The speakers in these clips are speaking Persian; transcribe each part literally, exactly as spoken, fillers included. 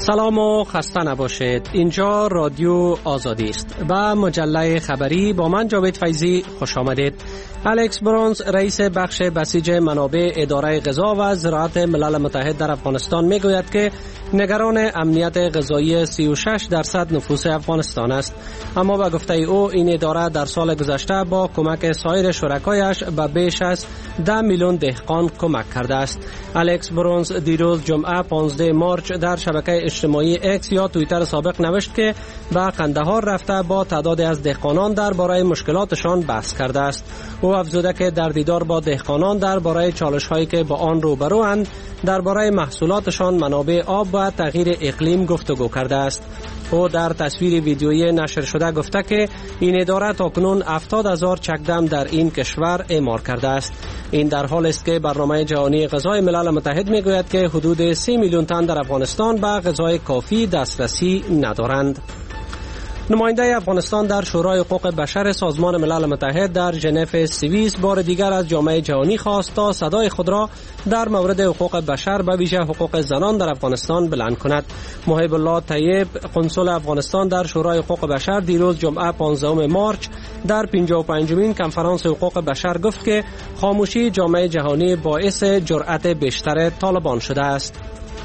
سلام و خسته نباشید. اینجا رادیو آزادی است و مجله خبری با من جاوید فیضی خوش آمدید. الکس برونز رئیس بخش بسیج منابع اداره غذا و زراعت ملل متحد در افغانستان میگوید که نگران امنیت غذایی سی و شش درصد نفوس افغانستان است، اما به گفته او این اداره در سال گذشته با کمک سایر شرکایش به بیش از ده میلیون دهقان کمک کرده است. الکس برونز دیروز جمعه پانزده مارچ در شبکه اجتماعی اکس یا توییتر سابق نوشت که به قندهار رفته با تعدادی از دهقانان درباره مشکلاتشان بحث کرده است. او افزوده که در دیدار با دهقانان درباره چالش‌هایی که با آن روبروند درباره محصولاتشان، منابع آب و تغییر اقلیم گفتگو کرده است. او در تصویر ویدیویی نشر شده گفته که این اداره تاکنون هفتاد هزار چکدم در این کشور اعمار کرده است. این در حالی است که برنامه جهانی غذای ملل متحد میگوید که حدود سی میلیون تن در افغانستان به غذای کافی دسترسی ندارند. نماینده افغانستان در شورای حقوق بشر سازمان ملل متحد در ژنو سوئیس بار دیگر از جامعه جهانی خواست تا صدای خود را در مورد حقوق بشر به ویژه حقوق زنان در افغانستان بلند کند. محب الله طیب قنصل افغانستان در شورای حقوق بشر دیروز جمعه پانزدهم مارچ در پنجاه و پنجمین کنفرانس حقوق بشر گفت که خاموشی جامعه جهانی باعث جرأت بیشتر طالبان شده است.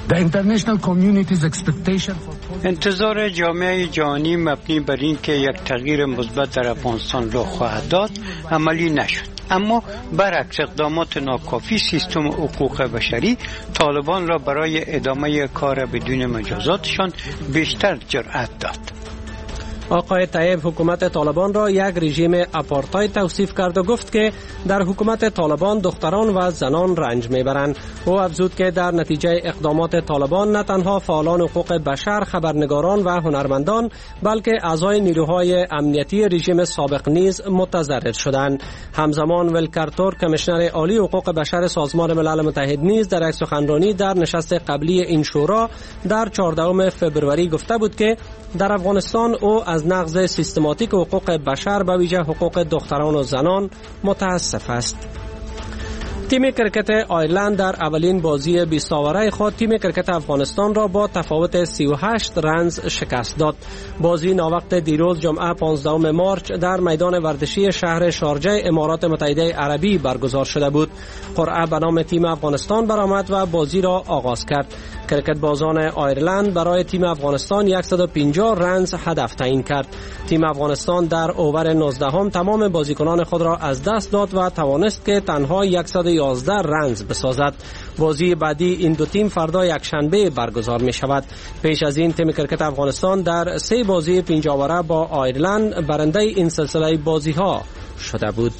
انتظار جامعه جهانی مبنی بر این که یک تغییر مثبت در افغانستان رخ خواهد داد عملی نشد، اما برعکس اقدامات ناکافی سیستم حقوق بشری طالبان را برای ادامه کار بدون مجازاتشان بیشتر جرأت داد. آقای طیب حکومت طالبان را یک رژیم آپارتاید توصیف کرد و گفت که در حکومت طالبان دختران و زنان رنج میبرند. او افزود که در نتیجه اقدامات طالبان نه تنها فعالان حقوق بشر، خبرنگاران و هنرمندان بلکه اعضای نیروهای امنیتی رژیم سابق نیز متضرر شدند. همزمان ولکرتور کمیشنر عالی حقوق بشر سازمان ملل متحد نیز در یک سخنرانی در نشست قبلی این شورا در چهاردهم فوریه گفته بود که در افغانستان او از نقض سیستماتیک حقوق بشر به ویژه حقوق دختران و زنان متاسف است. تیم کرکت آیرلند در اولین بازی بیست اوره خود تیم کرکت افغانستان را با تفاوت سی و هشت رنز شکست داد. بازی ناوقت دیروز جمعه پانزدهم مارچ در میدان ورزشی شهر شارجه امارات متحده عربی برگزار شده بود. قرعه به نام تیم افغانستان برآمد و بازی را آغاز کرد. کرکت بازان آیرلند برای تیم افغانستان صد و پنجاه رنز هدف تعیین کرد. تیم افغانستان در اوور نوزدهم تمام بازیکنان خود را از دست داد و توانست که تنها صد و یازده رنز بسازد. بازی بعدی این دو تیم فردا یکشنبه برگزار می شود. پیش از این تیم کرکت افغانستان در سه بازی پنجاه اوره با آیرلند برنده این سلسله بازی ها شده بود.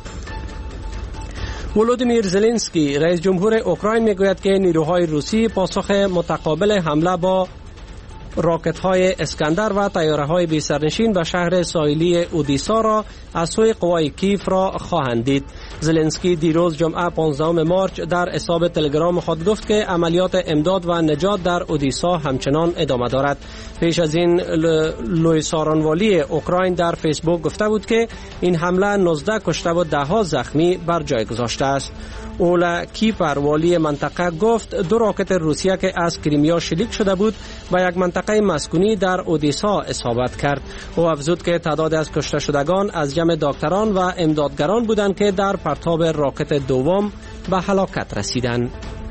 ولودیمیر زلنسکی رئیس جمهور اوکراین میگوید که نیروهای روسی پاسخ متقابل حمله با راکت‌های اسکندر و طیاره‌های بی سرنشین به شهر ساحلی اودیسا را از سوی قوای کیف را خواهند دید. زلنسکی دیروز جمعه پانزدهم مارچ در حساب تلگرام خود گفت که عملیات امداد و نجات در اودیسا همچنان ادامه دارد. پیش از این لویسارانوالی اوکراین در فیسبوک گفته بود که این حمله نوزده کشته و ده ها زخمی بر جای گذاشته است. اولا کیپر والی منطقه گفت دو راکت روسیه که از کریمیا شلیک شده بود و یک منطقه مسکونی در اودیسا اصابت کرد. او افزود که تعداد از کشته شدگان از جمع دکتران و امدادگران بودند که در پرتاب راکت دوم به هلاکت رسیدند.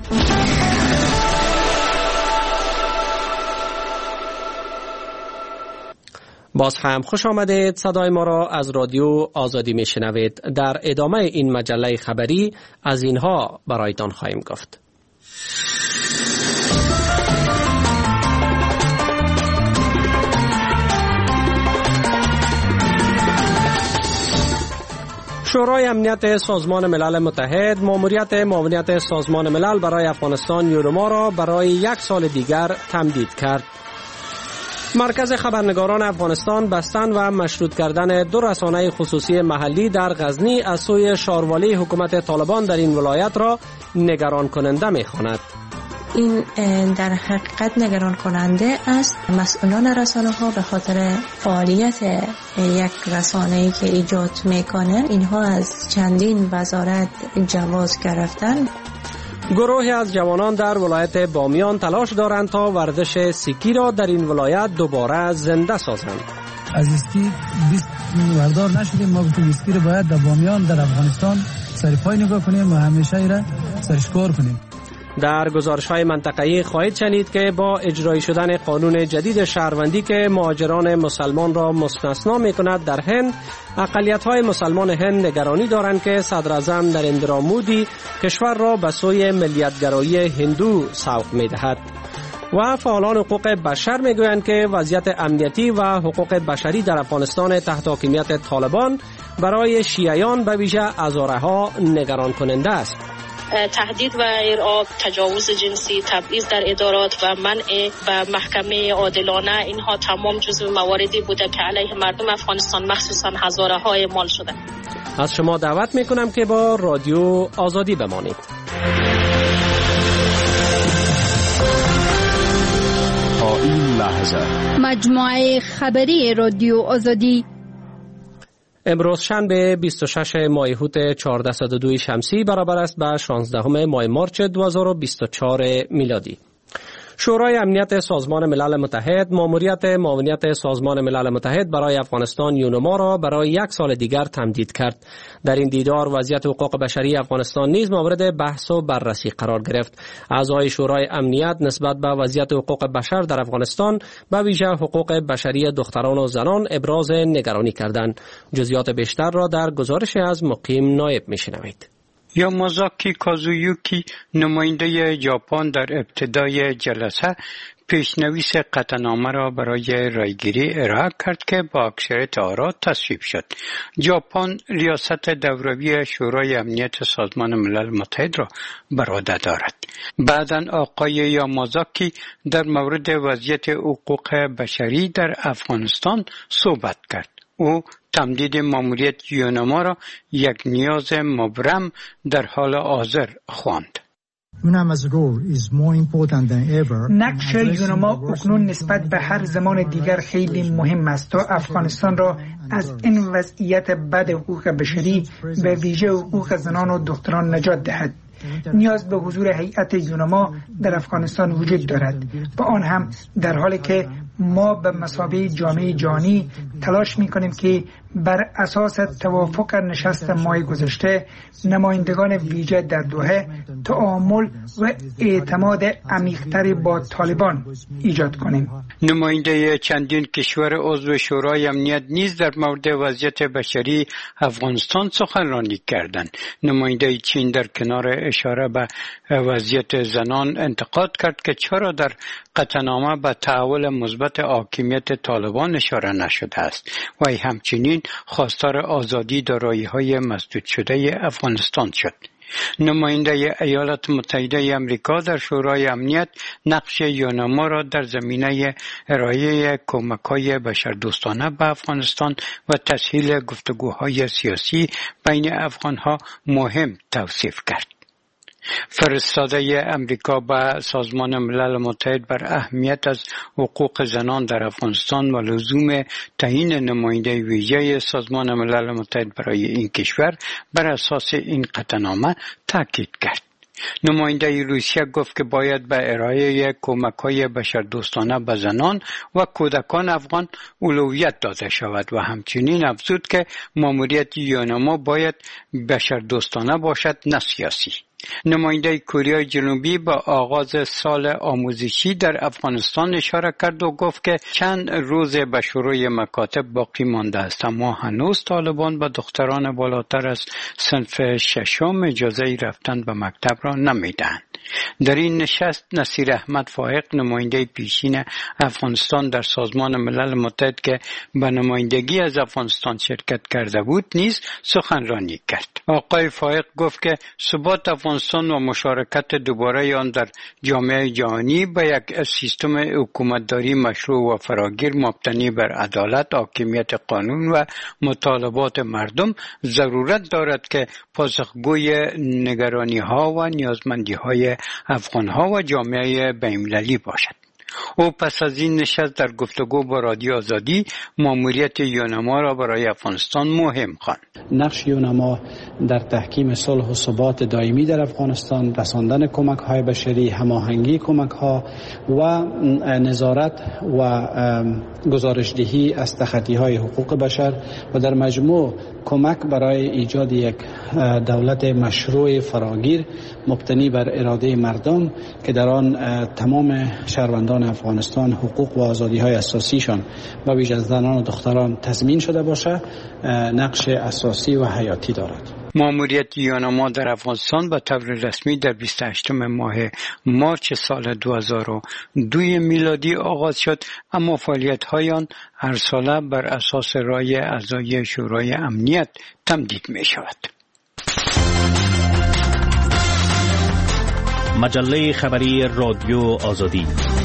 باز هم خوش آمدید. صدای ما را از رادیو آزادی می شنوید. در ادامه این مجله خبری از اینها برایتان خواهیم گفت. شورای امنیت سازمان ملل متحد ماموریت معاونت سازمان ملل برای افغانستان یوروما را برای یک سال دیگر تمدید کرد. مرکز خبرنگاران افغانستان بستن و مشروط کردن دو رسانه خصوصی محلی در غزنی از سوی شاروالی حکومت طالبان در این ولایت را نگران کننده می‌خواند. این در حقیقت نگران کننده است. مسئولان رسانه ها به خاطر فعالیت یک رسانه‌ای که ایجاد میکنن اینها از چندین وزارت جواز گرفتن. گروهی از جوانان در ولایت بامیان تلاش دارند تا ورزش سیکی را در این ولایت دوباره زنده سازند. از اسکی بیست وردار نشدیم، ما گفتیم اسکی رو باید در بامیان در افغانستان سرپای نگاه کنیم و همیشه ای را سرشکار کنیم. در گزارش‌های منطقه‌ای خواهید شنید که با اجرایی شدن قانون جدید شهروندی که مهاجران مسلمان را مستثنا می‌کند در هند، اقلیت‌های مسلمان هند نگرانی دارند که صدراعظم نریندرا مودی کشور را به سوی ملیت‌گرایی هندو سوق می‌دهد. و فعالان حقوق بشر میگویند که وضعیت امنیتی و حقوق بشری در افغانستان تحت حاکمیت طالبان برای شیعیان به ویژه هزاره‌ها نگران کننده است. تهدید و ارعاب، تجاوز جنسی، تبعیض در ادارات و منع و محکمه عادلانه، اینها تمام جزو مواردی بوده که علیه مردم افغانستان مخصوصا هزاره ها اعمال شده. از شما دعوت میکنم که با رادیو آزادی بمانید. تا این لحظه مجموعه خبری رادیو آزادی امروز شنبه بیست و شش ماه هوت چهارصد و دو شمسی برابر است به شانزدهم ماه مارچ دو هزار و بیست و چهار میلادی. شورای امنیت سازمان ملل متحد ماموریت معاونیت سازمان ملل متحد برای افغانستان یونما را برای یک سال دیگر تمدید کرد. در این دیدار وضعیت حقوق بشری افغانستان نیز مورد بحث و بررسی قرار گرفت. اعضای شورای امنیت نسبت به وضعیت حقوق بشر در افغانستان به ویژه حقوق بشری دختران و زنان ابراز نگرانی کردند. جزئیات بیشتر را در گزارش از مقیم نایب میشنوید. یامازاکی کازویوکی نماینده ژاپن در ابتدای جلسه پیشنویس قطعنامه را برای رایگیری ارائه کرد که با اکثریت آرا تصویب شد. ژاپن ریاست دوروی شورای امنیت سازمان ملل متحد را بر عهده دارد. بعداً آقای یامازاکی در مورد وضعیت حقوق بشری در افغانستان صحبت کرد. او تمدید ماموریت یونما را یک نیاز مبرم در حال حاضر خواند. نقش یونما اکنون نسبت به هر زمان دیگر خیلی مهم است تا افغانستان را از این وضعیت بد حقوق بشری به ویژه حقوق زنان و دختران نجات دهد. نیاز به حضور هیئت یونما در افغانستان وجود دارد و آن هم در حالی که ما به مثابه جامعه جهانی تلاش می‌کنیم که بر اساس توافق نشست ماه گذشته نمایندگان ویژه در دوحه تعامل و اعتماد عمیق‌تری با طالبان ایجاد کنیم. نماینده چندین کشور عضو شورای امنیت نیز در مورد وضعیت بشری افغانستان سخنرانی کردند. نماینده چین در کنار اشاره به وضعیت زنان انتقاد کرد که چرا در قطعنامه به تحول مثبت حاکمیت طالبان اشاره نشده است و همچنین خواستار آزادی دارایی‌های مسدود شده افغانستان شد. نماینده ایالات متحده آمریکا در شورای امنیت نقش یونما را در زمینه ارائه کمک‌های بشردوستانه به افغانستان و تسهیل گفتگوهای سیاسی بین افغان‌ها مهم توصیف کرد. فرستاده امریکا به سازمان ملل متحد بر اهمیت از حقوق زنان در افغانستان و لزوم تعیین نماینده ویژه سازمان ملل متحد برای این کشور بر اساس این قطعنامه تاکید کرد. نماینده روسیه گفت که باید به ارائه کمک‌های بشردوستانه به زنان و کودکان افغان اولویت داده شود و همچنین افزود که ماموریت یونما باید بشردوستانه باشد نه سیاسی. نماینده کره جنوبی با آغاز سال آموزشی در افغانستان اشاره کرد و گفت که چند روز به شروع مکاتب باقی مانده است اما هنوز طالبان به دختران بالاتر از صنف ششم اجازه رفتن به مکتب را نمیدهند. در این نشست نصیر احمد فائق نماینده پیشین افغانستان در سازمان ملل متحد که به نمایندگی از افغانستان شرکت کرده بود نیز سخنرانی کرد. آقای فائق گفت که ثبات افغانستان و مشارکت دوباره آن در جامعه جهانی به یک سیستم حکومتداری مشروع و فراگیر مبتنی بر عدالت، حاکمیت قانون و مطالبات مردم ضرورت دارد که پاسخگوی نگرانی ها و نیازمندی های افغان ها و جامعه بین‌المللی باشد. او پس از این نشست در گفتگو با رادیو آزادی ماموریت یونما را برای افغانستان مهم خواند. نقش یونما در تحکیم صلح و ثبات دائمی در افغانستان، رساندن کمک‌های بشری، هماهنگی کمک‌ها و نظارت و گزارشدهی از تخطی‌های حقوق بشر و در مجموع کمک برای ایجاد یک دولت مشروع فراگیر مبتنی بر اراده مردم که در آن تمام شهروندان افغانستان حقوق و آزادی‌های اساسیشان و ویژه زنان و دختران تضمین شده باشه نقش اساسی و حیاتی دارد. ماموریت یونما در افغانستان به طور رسمی در بیست و هشتم ماه مارچ سال دو هزار و دو میلادی آغاز شد، اما فعالیت‌های آن هر ساله بر اساس رای اعضای شورای امنیت تمدید می شود. مجله خبری رادیو آزادی.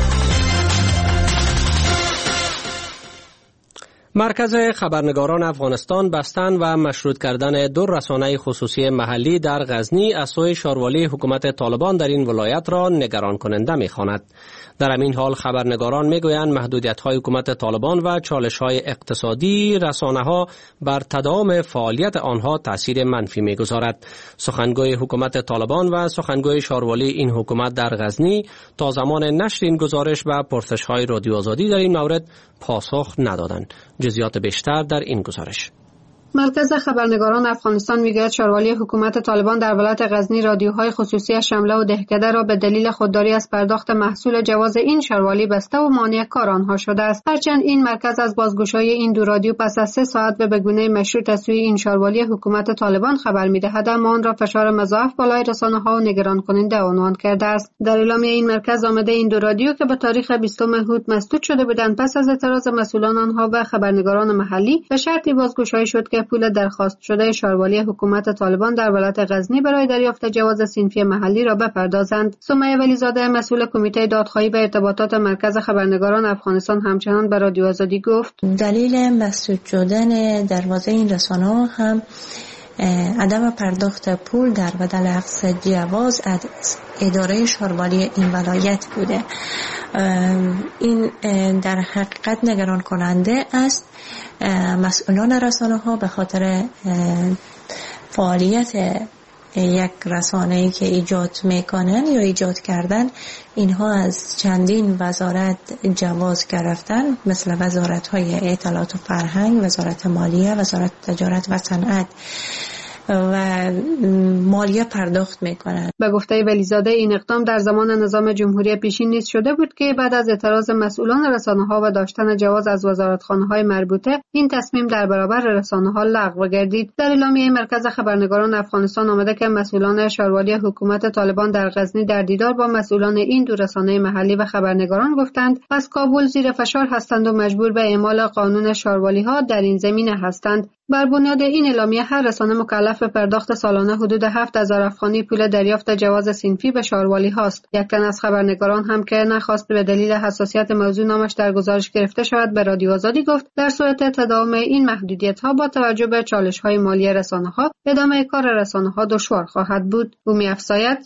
مرکز خبرنگاران افغانستان بستن و مشروط کردن دو رسانه خصوصی محلی در غزنی از سوی شاروالی حکومت طالبان در این ولایت را نگران کننده می‌خواند. در همین حال خبرنگاران میگویند محدودیت‌های حکومت طالبان و چالش‌های اقتصادی رسانه‌ها بر تداوم فعالیت آنها تأثیر منفی می‌گذارد. سخنگوی حکومت طالبان و سخنگوی شاروالی این حکومت در غزنی تا زمان نشر این گزارش و پرسش‌های رادیو آزادی در این مورد پاسخ ندادند. جزئیات بیشتر در این گزارش. مرکز خبرنگاران افغانستان میگوید شاروالی حکومت طالبان در ولایت غزنی رادیوهای خصوصی شمله و دهکده را به دلیل خودداری از پرداخت محصول جواز این شاروالی بسته و مانع کار آنها شده است. هرچند این مرکز از بازگشایی این دو رادیو پس از سه ساعت به بگونه مشروط از سوی این شاروالی حکومت طالبان خبر میدهد، اما آن را فشار مضاعف بالای رسانه‌ها و نگران کننده عنوان کرده است. در اعلامیه این مرکز آمده این دو رادیو که به تاریخ بیستم هود مسدود شده بودند پس از اعتراض مسئولان آنها و خبرنگاران محلی به شرطی بازگشایی شد که پول درخواست شده شاروالی حکومت طالبان در ولایت غزنی برای دریافت جواز صنفی محلی را بپردازند. سمیه ولیزاده مسئول کمیته دادخواهی و ارتباطات مرکز خبرنگاران افغانستان همچنان به رادیو آزادی گفت دلیل مسدود شدن دروازه این رسانه‌ها هم عدم پرداخت پول در بدل اخذ جواز از اداره شاروالی این ولایت بوده. این در حقیقت نگران کننده است. مسئولان رسانه ها به خاطر فعالیت یک رسانه‌ای که ایجاد میکنن یا ایجاد کردن اینها از چندین وزارت جواز گرفتن، مثل وزارت های اطلاعات و فرهنگ، وزارت مالیه، وزارت تجارت و صنعت و مالیه پرداخت میکنند. به گفته ولیزاده این اقدام در زمان نظام جمهوری پیشین نیز شده بود که بعد از اعتراض مسئولان رسانه‌ها و داشتن جواز از وزارتخانه‌های مربوطه این تصمیم در برابر رسانه‌ها لغو گردید. در اعلامیه مرکز خبرنگاران افغانستان آمده که مسئولان شاروالی حکومت طالبان در غزنی در دیدار با مسئولان این دو رسانه محلی و خبرنگاران گفتند از کابل زیر فشار هستند و مجبور به اعمال قانون شاروالی‌ها در این زمینه هستند. بر بنیاد این اعلامیه هر رسانه مکلف به پرداخت سالانه حدود هفت هزار افغانی پول دریافت جواز صنفی به شاروالی هاست. یک تن از خبرنگاران هم که نخواست به دلیل حساسیت موضوع نامش در گزارش گرفته شود به رادیو آزادی گفت در صورت تداوم این محدودیت ها با توجه به چالش های مالی رسانه ها ادامه کار رسانه ها دشوار خواهد بود. او می‌افزاید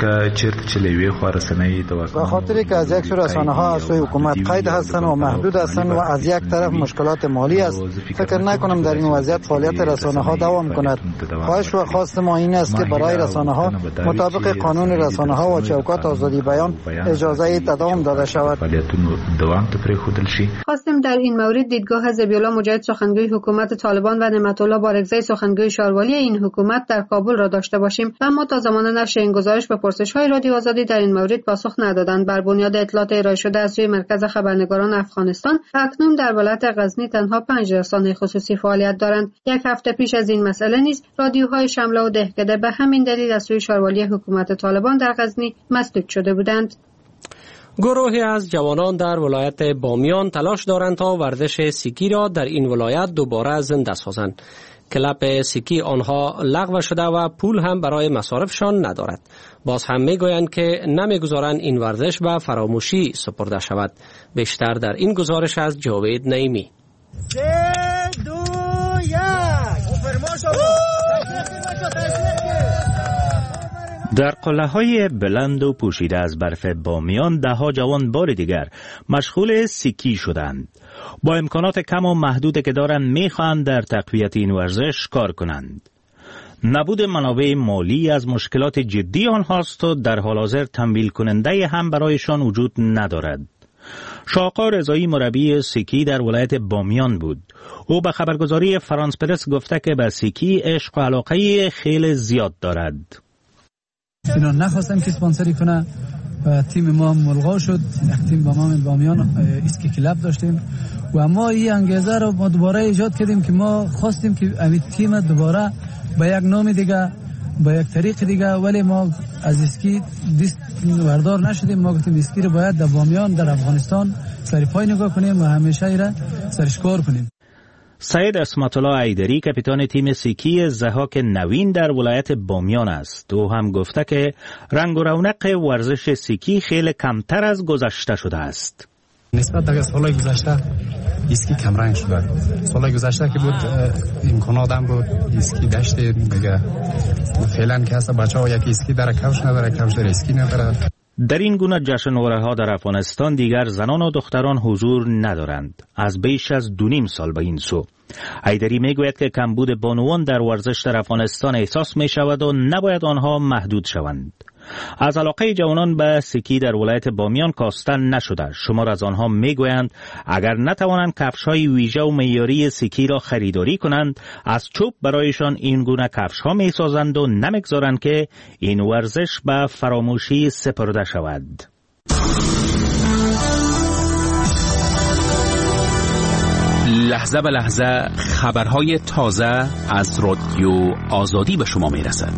به خاطر که از یک سو رسانه ها از سوی حکومت قید هستند و محدود هستند و از یک طرف مشکلات مالی است، فکر نکنم در این وضعیت فعالیت رسانه ها دوام کند. خواهش و خواست ما این است که برای رسانه ها مطابق قانون رسانه ها و چوکات آزادی بیان اجازه تداوم داده شود. خواستیم در این مورد دیدگاه ذبیح‌الله مجاهد سخنگوی حکومت طالبان و نعمت الله بارگزی سخنگوی شاروالی این حکومت در کابل را داشته باشیم، اما تا زمان نشر این گزارش به پرسش‌های رادیو آزادی در این مورد پاسخ ندادند. بر بنیاد اطلاعات ارائه شده از سوی مرکز خبرنگاران افغانستان اکنون در ولایت غزنی تنها پنج رسانه خصوصی فعالیت دارند. یک هفته پیش از این مسئله نیز رادیوهای شمله و دهکده به همین دلیل از سوی شاروالی حکومت طالبان در غزنی مسدود شده بودند. گروهی از جوانان در ولایت بامیان تلاش دارند تا ورزش سیکی را در این ولایت دوباره زنده سازند. کلب سیکی آنها لغو شده و پول هم برای مصارفشان ندارد. باز هم میگویند که نمیگذارند این ورزش به فراموشی سپرده شود. بیشتر در این گزارش از جاوید نعیمی. در قلعه‌های بلند و پوشیده از برف بامیان ده‌ها جوان بار دیگر مشغول سیکی شدند. با امکانات کم و محدود که دارند می‌خواهند در تقویت این ورزش کار کنند. نبود منابع مالی از مشکلات جدی آنهاست و در حال حاضر تمویل کننده هم برایشان وجود ندارد. شاقا رضایی مربی سیکی در ولایت بامیان بود. او به خبرگزاری فرانس پرس گفته که به سیکی عشق و علاقه خیلی زیاد دارد. اینا نخواستم که اسپانسری کنه و تیم ما ملغا شد. تیم با ما بامیان اسکی کلاب داشتیم و اما این انگیزه رو ما دوباره ایجاد کردیم که ما خواستیم که این تیم دوباره با یک نام دیگه با یک طریق دیگه، ولی ما از اسکی دست وردار نشدیم. ما گفتیم اسکی رو باید در بامیان در افغانستان سرپای نگاه کنیم و همیشه ایره سرش کار کنیم. سید اسمت الله ایدری کاپیتان تیم سیکی ضحاک نوین در ولایت بامیان است. او هم گفته که رنگ و رونق ورزش سیکی خیلی کمتر از گذشته شده است. نسبت به سالهای گذشته اسکی کم رنگ شده. سالهای گذشته که بود امکانات هم بود اسکی داشته دیگه. فعلا که هست بچه‌ها یک اسکی در کفش نداره، کفش در اسکی نداره. در این گونه جشنواره‌ها در افغانستان دیگر زنان و دختران حضور ندارند. از بیش از دو نیم سال به این سو. ایدری میگوید که کمبود بانوان در ورزش در افغانستان احساس می شود و نباید آنها محدود شوند. از علاقه جوانان به سیکی در ولایت بامیان کاستن نشده. شمار از آنها میگویند اگر نتوانند کفش‌های ویژه و معیاری سیکی را خریداری کنند، از چوب برایشان این گونه کفش‌ها میسازند و نمیگذارند که این ورزش به فراموشی سپرده شود. لحظه به لحظه خبرهای تازه از رادیو آزادی به شما میرسد.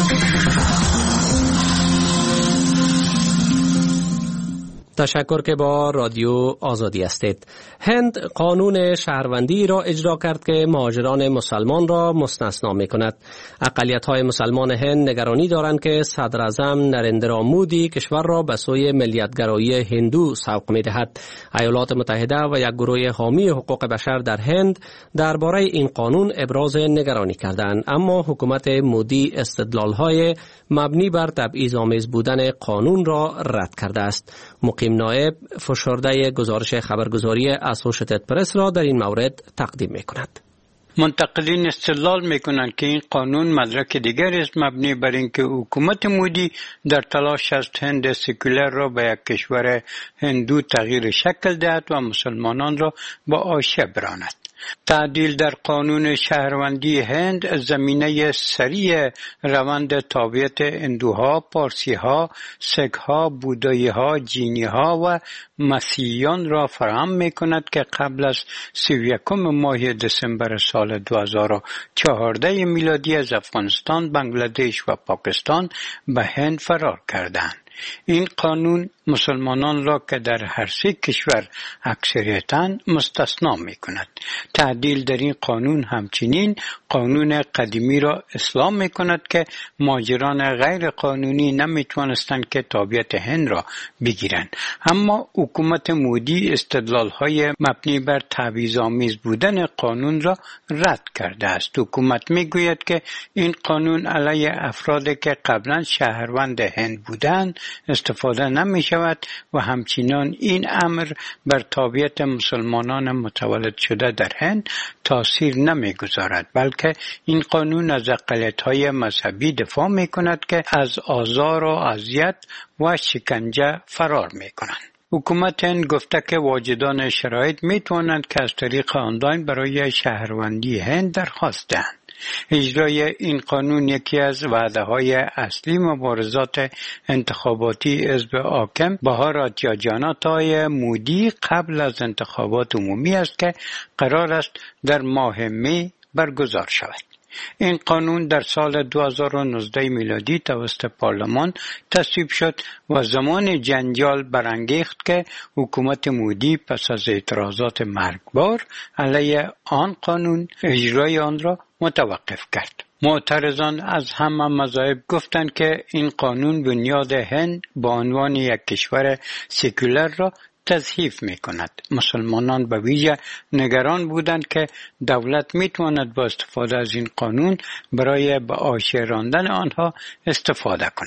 تشکر که با رادیو آزادی هستید. هند قانون شهروندی را اجرا کرد که مهاجران مسلمان را مستثنا می کند. اقلیت‌های مسلمان هند نگرانی دارند که صدر اعظم نریندرا مودی کشور را به سوی ملیت‌گرایی هندو سوق می دهد. ایالات متحده و یک گروه حامی حقوق بشر در هند درباره این قانون ابراز نگرانی کردند، اما حکومت مودی استدلال‌های مبنی بر تبعیض‌آمیز بودن قانون را رد کرده است. مقیم نائب فشرده گزارش خبرگزاری اسوشیتد پرس را در این مورد تقدیم می کند. منتقدین استدلال میکنند که این قانون مدرک دیگر است مبنی بر اینکه حکومت مودی در تلاش است هند سکولر را به یک کشور هندو تغییر شکل دهد و مسلمانان را با آشه براند. تعدیل در قانون شهروندی هند زمینه سریع روند تابعیت هندوها، پارسیها، سکها، بوداییها، جینیها و مسیحیان را فراهم می کند که قبل از سی و یکم ماه دسامبر سال دو هزار و چهارده میلادی از افغانستان، بنگلادش و پاکستان به هند فرار کردند. این قانون مسلمانان را که در هر سه کشور اکثریتاً مستثنا می کند. تعدیل در این قانون همچنین قانون قدیمی را اصلاح می کند که مهاجران غیر قانونی نمی توانستند که تابعیت هند را بگیرند. اما حکومت مودی استدلال های مبنی بر تبعیض‌آمیز بودن قانون را رد کرده است. حکومت می گوید که این قانون علیه افرادی که قبلا شهروند هند بودند استفاده نمی شود و همچنان این امر بر تابعیت مسلمانان متولد شده در هند تاثیر نمی گذارد، بلکه این قانون از اقلیت‌های مذهبی دفاع می کند که از آزار و اذیت و شکنجه فرار می کنند. حکومت هند گفته که واجدان شرایط می توانند که از طریق آنلاین برای شهروندی هند درخواست دهند. اجرای این قانون یکی از وعده‌های اصلی مبارزات انتخاباتی حزب حاکم بهارات جاناتای مودی قبل از انتخابات عمومی است که قرار است در ماه می برگزار شود. این قانون در سال دو هزار و نوزده میلادی توسط پارلمان تصویب شد و زمان جنجال برانگیخت که حکومت مودی پس از اعتراضات مرگبار علیه آن قانون اجرای آن را متوقف کرد. معترضان از همه مذاهب گفتند که این قانون بنیاد هند به عنوان یک کشور سکولر را تضعیف می کند. مسلمانان به ویژه نگران بودند که دولت می تواند با استفاده از این قانون برای به آشه راندن آنها استفاده کند.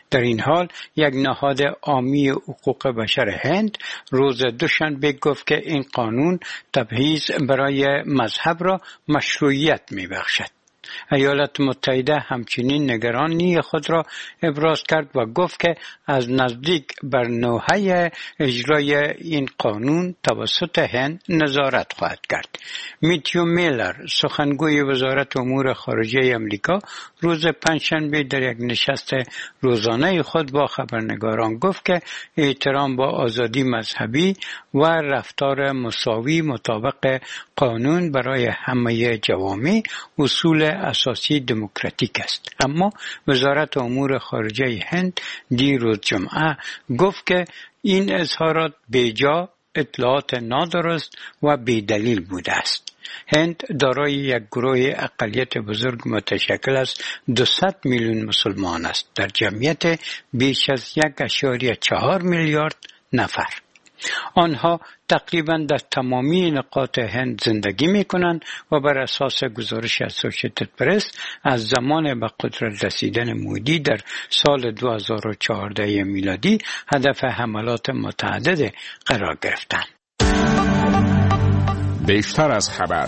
در این حال یک نهاد عامی حقوق بشر هند روز دوشنبه گفت که این قانون تبعیض برای مذهب را مشروعیت می‌بخشد. ایالات متحده همچنین نگرانی خود را ابراز کرد و گفت که از نزدیک بر نوحه اجرای این قانون توسط هند نظارت خواهد کرد. میتیو میلر سخنگوی وزارت امور خارجه امریکا روز پنجشنبه در یک نشست روزانه خود با خبرنگاران گفت که احترام با آزادی مذهبی و رفتار مساوی مطابق قانون برای همه جوامع اصول اساسی دموکراتیک است. اما وزارت امور خارجه هند دیروز جمعه گفت که این اظهارات بیجا، اطلاعات نادرست و بیدلیل بوده است. هند دارای یک گروه اقلیت بزرگ متشکل از دویست میلیون مسلمان است در جمعیت بیش از یک اشاریه چهار میلیارد نفر. آنها تقریبا در تمامی نقاط هند زندگی می کنند و بر اساس گزارش اسوسییتد پرس از زمان به قدرت رسیدن مودی در سال دو هزار و چهارده میلادی هدف حملات متعدد قرار گرفتند. بیشتر از خبر.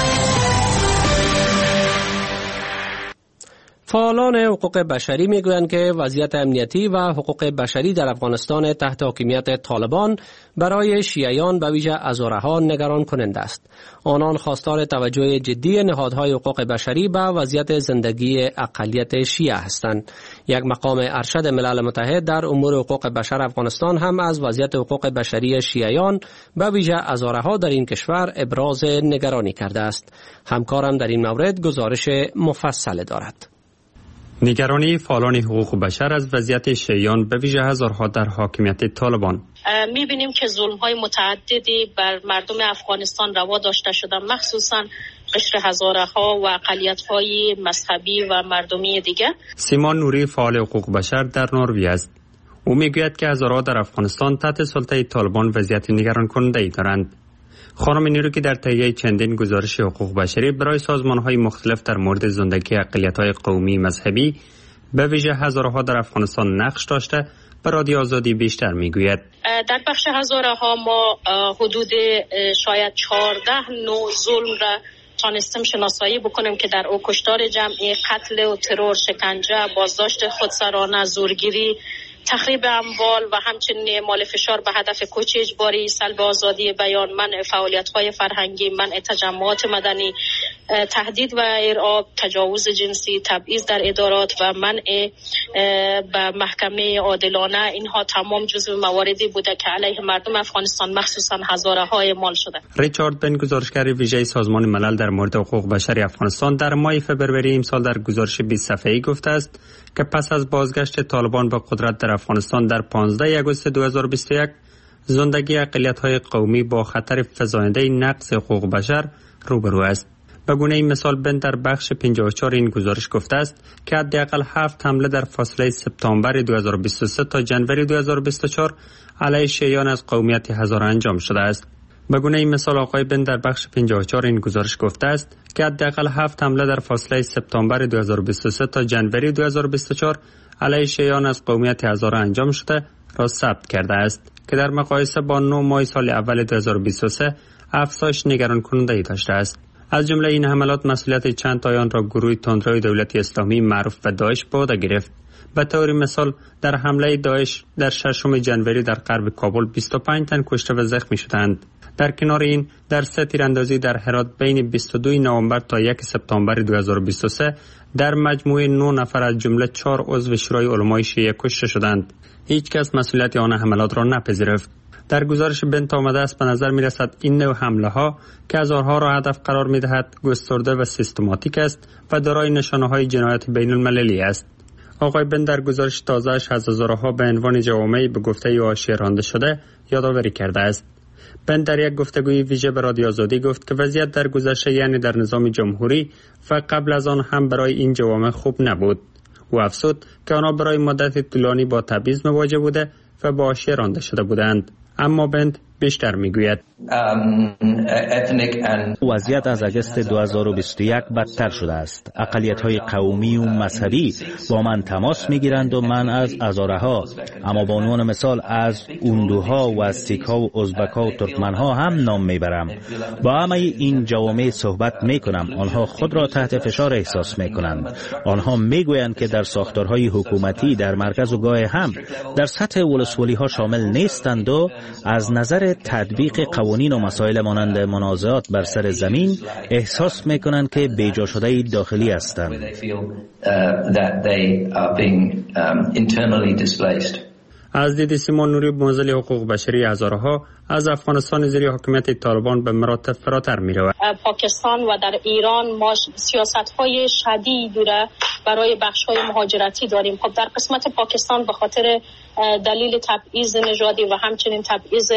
فعالان حقوق بشری میگویند که وضعیت امنیتی و حقوق بشری در افغانستان تحت حاکمیت طالبان برای شیعیان به ویژه هزارها نگران کننده است. آنان خواستار توجه جدی نهادهای حقوق بشری به وضعیت زندگی اقلیت شیعه هستند. یک مقام ارشد ملل متحد در امور حقوق بشر افغانستان هم از وضعیت حقوق بشری شیعیان به ویژه هزارها در این کشور ابراز نگرانی کرده است. همکارم در این مورد گزارش مفصل دارد. نگرانی فعالان حقوق بشر از وضعیت شیعیان به ویژه هزارها در حاکمیت طالبان. می‌بینیم که ظلم‌های متعددی بر مردم افغانستان روا داشته شده، مخصوصاً قشر هزارها و اقلیت‌های مذهبی و مردمی دیگر. سیمان نوری فعال حقوق بشر در نروژ است. او میگوید که هزارها در افغانستان تحت سلطه طالبان وضعیت نگران کننده دارند. خانم نیرو که در تهیه چندین گزارش حقوق بشری برای سازمان‌های مختلف در مورد زندگی اقلیت‌های قومی مذهبی به ویژه هزارها در افغانستان نقش داشته به رادیو آزادی بیشتر میگوید. در بخش هزارها ما حدود شاید چهارده نوع ظلم را تانستیم شناسایی بکنیم که در او کشتار جمعی، قتل و ترور، شکنجه، بازداشت خودسرانه، زورگیری، تخریب اموال و همچنین اعمال فشار به هدف کوچ اجباری، سلب آزادی بیان، منع فعالیت‌های فرهنگی، منع تجمعات مدنی، تهدید و ارعاب، تجاوز جنسی، تبعیض در ادارات و منع به محکمه عادلانه، اینها تمام جزو مواردی بوده که علیه مردم افغانستان مخصوصا هزارها اعمال شده. ریچارد بن، گزارشگر ویژه سازمان ملل در مورد حقوق بشر افغانستان، در ماه فوریه امسال در گزارش بیست صفحه‌ای گفته است که پس از بازگشت طالبان به قدرت در افغانستان در پانزده آگوست دو هزار و بیست و یک زندگی اقلیت‌های قومی با خطر فزاینده نقض حقوق بشر روبرو است. به گونه این مثال بن در بخش پنجاه و چهار این گزارش گفته است که حداقل هفت حمله در فاصله سپتامبر دو هزار و بیست و سه تا ژانویه دو هزار و بیست و چهار علیه شیعیان از قومیت هزاره انجام شده است. به گونه این مثال آقای بن در بخش پنجاه و چهار این گزارش گفته است که حداقل هفت حمله در فاصله سپتامبر دو هزار و بیست و سه تا ژانویه دو هزار و بیست و چهار علیه شیعیان از قومیت هزاره انجام شده را ثبت کرده است که در مقایسه با نه ماه سال اول دو هزار و بیست و سه افزایش نگران کننده داشته است. از جمله این حملات مسئولیت چند تایان را گروه تندروی دولت اسلامی معروف به داعش به عهده گرفت. به طور مثال در حمله داعش در ششم ژانویه در غرب کابل بیست و پنج تن کشته و زخمی شدند. در کنار این در سه تیراندازی در هرات بین بیست و دو نوامبر تا یک سپتامبر دو هزار و بیست و سه در مجموع نه نفر از جمله چهار عضو شورای علمای شیعه کشته شدند. هیچ کس مسئولیت آن حملات را نپذیرفت. در گزارش بنت آمده است به نظر می رسد این نوع حمله ها که هزارها را هدف قرار می دهد گسترده و سیستماتیک است و دارای نشانه های جنایت بین المللی است. آقای بن در گزارش تازه‌اش از هزارها به عنوان جوامعی به گفته او حاشیه رانده شده یادآوری کرده است. بن در یک گفتگوی ویژه به رادیو آزادی گفت که وضعیت در گذشته یعنی در نظام جمهوری و قبل از آن هم برای این جوامع خوب نبود. او افزود که آنها برای مدت طولانی با تبعیض مواجه بوده و با حاشیه رانده شده بودند. اما بند بیشتر میگوید. وضعیت از اگست دو هزار و بیست و یک بدتر شده است. اقلیت‌های قومی و مذهبی با من تماس میگیرند و من از هزارها، اما به عنوان مثال از اوندوها و سیک‌ها و ازبک‌ها و ترکمن‌ها هم نام میبرم. با همه این جوامع صحبت میکنم. آنها خود را تحت فشار احساس میکنند. آنها میگویند که در ساختارهای حکومتی در مرکز و گاه هم در سطح ولسوالی‌ها شامل نیستند و از نظر تطبیق قوانین و مسائل مانند منازعات بر سر زمین احساس میکنند که بیجا شده داخلی هستند. از دید سیمان نوری، منزل حقوق بشری هزارها از افغانستان زیر حکومت طالبان به مراتب فراتر می رود. پاکستان و در ایران ما سیاست های شدید دوره برای بخش های مهاجرتی داریم. خب در قسمت پاکستان به خاطر دلیل تبعیض نژادی و همچنین تبعیض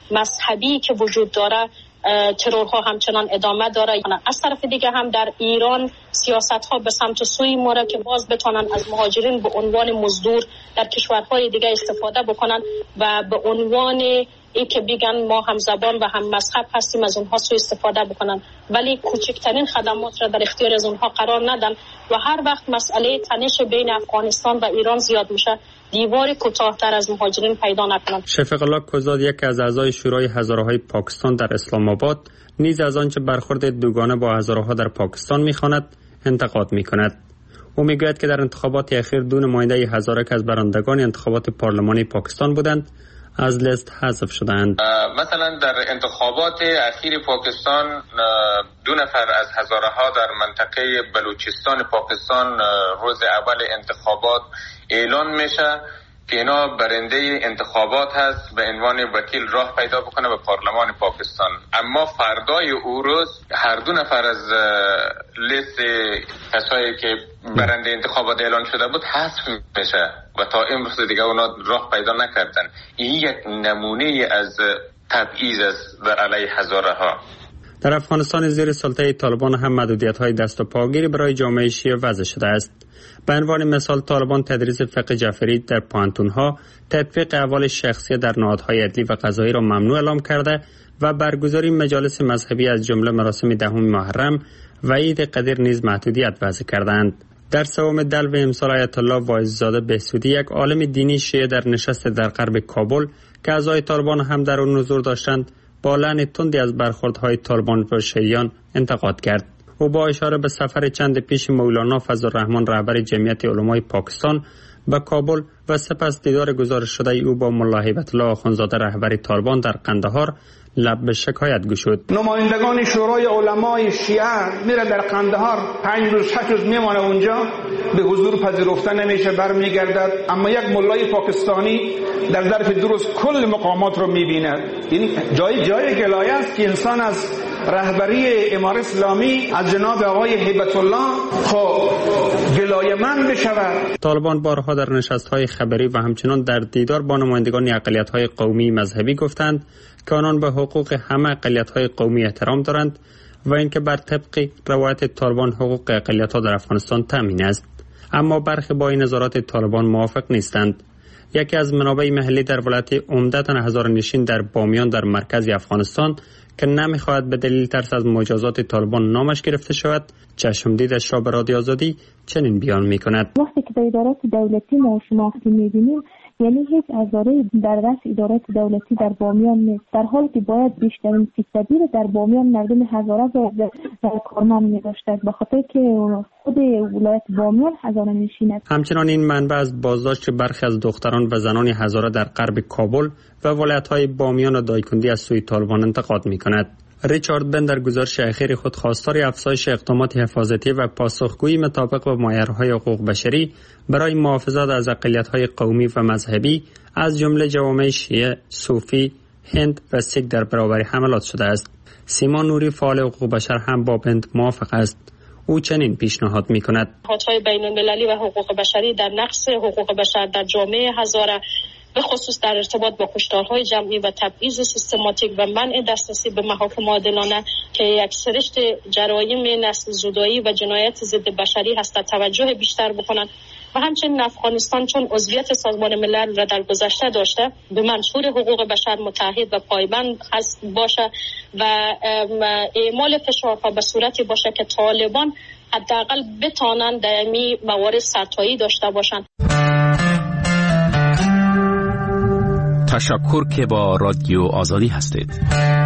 مذهبی که وجود داره، ترورها همچنان ادامه داره. از طرف دیگه هم در ایران سیاست ها به سمت سوی ماره که باز بتونن از مهاجرین به عنوان مزدور در کشورهای دیگه استفاده بکنن و به عنوان ای که بگن ما هم زبان و هم مذهب هستیم از اونها سوء استفاده بکنن، ولی کوچکترین خدمات را در اختیار از اونها قرار ندن و هر وقت مسئله تنش بین افغانستان و ایران زیاد میشه دیوار کوتاه‌تر از مهاجرین پیدا نکنند. شفیق الله کوزاد، یکی از اعضای شورای هزاره‌های پاکستان در اسلام آباد، نیز از آنچه برخورد دوگانه با هزارها در پاکستان می‌خواند انتقاد می‌کند. او میگوید که در انتخابات اخیر دو نماینده هزاره که از برندگان انتخابات پارلمانی پاکستان بودند از لیست حذف شدند. مثلا در انتخابات اخیر پاکستان دو نفر از هزارها در منطقه بلوچستان پاکستان روز اول انتخابات اعلان میشه که اینا برنده انتخابات هست، به عنوان وکیل راه پیدا بکنه به پارلمان پاکستان. اما فردای او روز هر دو نفر از لیست کسایی که برنده انتخابات اعلان شده بود حذف میشه و تا امروز دیگه اونا راه پیدا نکردن. این یک نمونه از تبعیض است در علیه هزارها. در افغانستان زیر سلطه طالبان هم محدودیت‌های دست و پاگیری برای جامعه شیعه وضع شده است. به عنوان مثال طالبان تدریس فقه جعفری در پانتون‌ها، تطبیق احوال شخصی در نهادهای عدلی و قضایی را ممنوع اعلام کرده و برگزاری مجالس مذهبی از جمله مراسم دهم محرم و عید قدیر نیز محدودیت وضع کردند. در سوم دلو امسال آیت الله واعظزاده بهسودی، یک عالم دینی شیعه در نشست در غرب کابل که اعضای طالبان هم در آن حضور داشتند، با لعن تندی از برخوردهای طالبان با شیعیان انتقاد کرد. او با اشاره به سفر چند پیش مولانا فضل‌الرحمن رهبر جمعیت علمای پاکستان به کابل و سپس دیدار گزارش شده او با ملا هیبت الله آخوندزاده رهبر طالبان در قندهار لب به شکایت گشود. نمایندگان شورای علمای شیعه میره در قندهار، پنج روز شش روز میمانه اونجا، به حضور پذیرفته نمیشه، برمیگردد. اما یک ملای پاکستانی در ظرف دو روز کل مقامات رو میبینه. این جای جای گلایه است که انسان از رهبری امارت اسلامی از جناب آقای هیبت الله خب گلایه‌مند بشود. طالبان بارها در نشست‌های خبری و همچنان در دیدار با نمایندگان اقلیت‌های قومی مذهبی گفتند که آنان به حقوق همه اقلیت‌های قومی احترام دارند و اینکه بر طبق روایت طالبان حقوق اقلیت‌ها در افغانستان تامین است. اما برخی با این نظارات طالبان موافق نیستند. یکی از منابع محلی در ولایت عمدتاً هزاره‌نشین در بامیان در مرکز افغانستان که نمیخواهد به دلیل ترس از مجازات طالبان نامش گرفته شود، چشم دیدش را به رادیو آزادی چنین بیان میکند. وقتی که در ادارات دولتی ما شناختی میبینیم، یعنی هیچ هزاره در رأس ادارات دولتی در بامیان نیست، در حالی که باید بیشترین فیصدی رو در بامیان مردم هزاره و کارمند می‌داشتند، به خاطر که خود ولایت بامیان هزاره نشین است. همچنان این منبع از بازداشت برخی از دختران و زنان هزاره در غرب کابل و ولایت‌های بامیان و دایکندی از سوی طالبان انتقاد می‌کند. ریچارد بن در گزارش اخیر خود خواستار افزایش اقدامات حفاظتی و پاسخگویی مطابق با معیارهای حقوق بشری برای محافظت از اقلیت‌های قومی و مذهبی از جمله جوامع شیعه، صوفی، هند و سیک در برابر حملات شده است. سیمان نوری فعال حقوق بشر هم با بند موافق است. او چنین پیشنهاد می‌کند: نهادهای بین‌المللی و حقوق بشری در نقض حقوق بشر در جامعه هزاره به خصوص در ارتباط با کشتارهای جمعی و تبعیض سیستماتیک و منع دسترسی به محاکم عادلانه که یک سرشت جرایم نسل زدایی و جنایت ضد بشری هست توجه بیشتر بکنند و همچنین افغانستان چون عضویت سازمان ملل را در گذشته داشته به منشور حقوق بشر متحد و پایبند هست باشه و اعمال فشارها به صورتی باشه که طالبان حداقل بتانند در این موارد سرتایی داشته باشند. تشکر که با رادیو آزادی هستید.